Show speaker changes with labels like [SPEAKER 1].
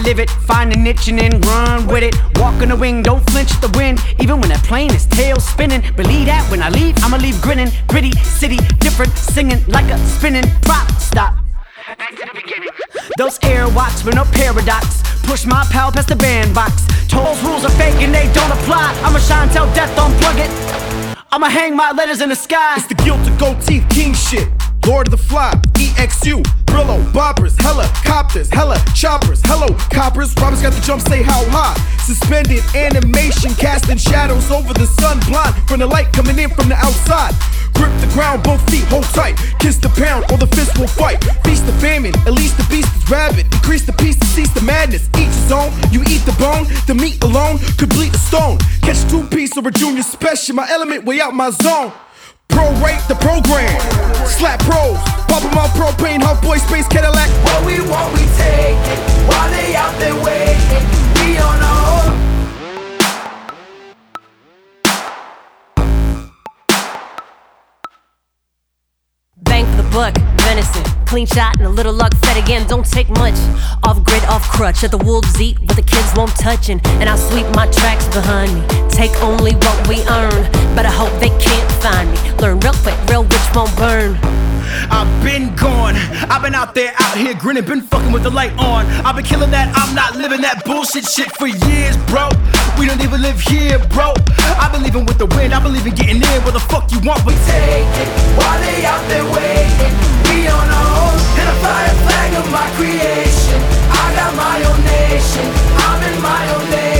[SPEAKER 1] live it, find a niche and then run with it. Walk on the wing, don't flinch at the wind, even when that plane is tail spinning. Believe that when I leave, I'ma leave grinning. Gritty city, different, singing like a spinning prop. Stop. Back to the beginning. Those airwalks with no paradox. Push my pal past the bandbox. Those rules are fake and they don't apply. I'ma shine till death, unplug it. I'ma hang my letters in the sky.
[SPEAKER 2] It's the guilt of gold teeth king shit. Lord of the Fly, EXU, Brillo, Bobbers, helicopters, hella choppers, hello coppers. Robbers got the jump, say how high. Suspended animation, casting shadows over the sun, blind from the light coming in from the outside. Grip the ground, both feet hold tight. Kiss the pound, or the fist will fight. Feast the famine, at least the beast is rabid. Increase the peace to cease the madness. Each his own, you eat the bone. The meat alone could bleed the stone. Catch a 2-piece or a junior special. My element way out my zone. Pro-rate the program. Slap pros, poppin' my propane, hot boy space Cadillac.
[SPEAKER 3] What we want, we take it. While they out there waiting, we on our own.
[SPEAKER 4] Bang for the buck, venison, clean shot and a little luck. Fed again, don't take much. Off grid, off crutch. Let the wolves eat what the kids won't touchin', and I'll sweep my tracks behind me. Take only what we earn, but I hope they can't find me. Learn real quick, real rich won't burn.
[SPEAKER 1] I've been gone, I've been out there, out here grinning, been fucking with the light on. I've been killing that, I'm not living that bullshit shit for years, bro. We don't even live here, bro. I believe in with the wind, I believe in getting in where the fuck you want, but
[SPEAKER 3] take it while they out there waiting. We on our own, and I fly a flag of my creation. I got my own nation, I'm in my own nation.